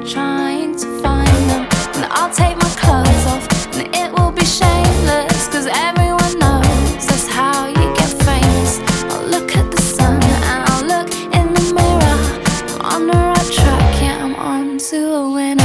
trying to find them. And I'll take my clothes off and it will be shameless, 'cause everyone knows that's how you get famous. I'll look at the sun and I'll look in the mirror. I'm on the right track, yeah, I'm on to a winner.